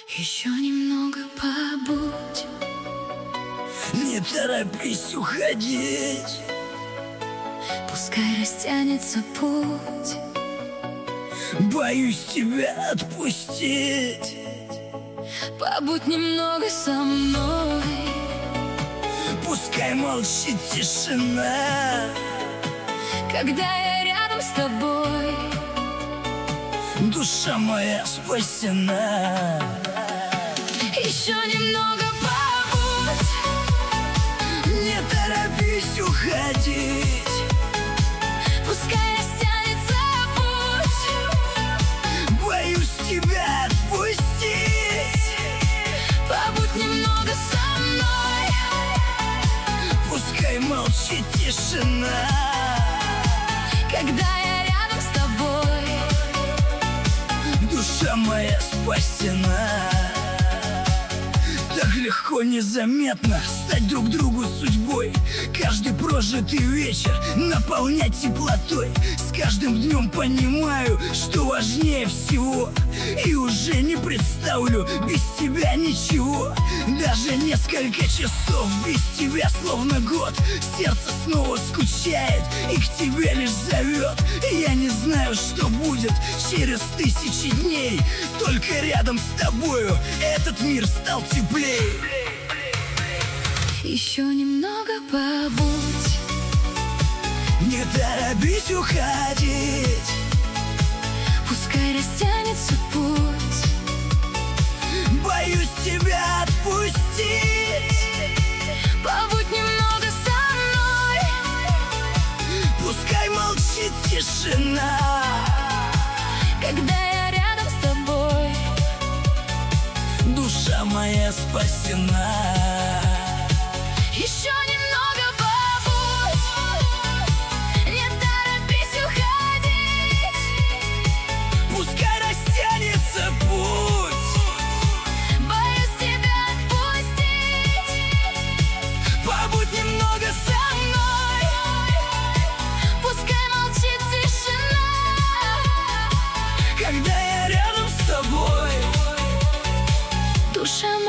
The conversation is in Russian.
Еще немного побудь, не торопись уходить. пускай растянется путь. Боюсь тебя отпустить. Побудь немного со мной, Пускай молчит тишина. когда я рядом с тобой. Душа моя спасена. Еще немного побудь, Не торопись уходить. пускай растянется путь. Боюсь тебя отпустить. Побудь немного со мной, Пускай молчит тишина. когда я рядом с тобой. Душа моя спасена. Так легко, незаметно стать друг другу судьбой. Каждый прожитый вечер наполнять теплотой. С каждым днем понимаю, что важнее всего. И уже не представлю без тебя ничего. Даже несколько часов без тебя словно год. Сердце снова скучает и к тебе лишь зовет. Я не знаю, что будет через 1000 дней. Только рядом с тобою этот мир стал теплее. Еще немного побудь, Не торопись уходить. пускай растянется путь. Боюсь тебя отпустить. Побудь немного со мной, Пускай молчит тишина. когда я рядом с тобой. Душа моя спасена. Еще немного побудь, не торопись уходить. Пускай растянется путь. Боюсь тебя отпустить. Побудь немного со мной. Пускай молчит тишина, Когда я рядом с тобой. душа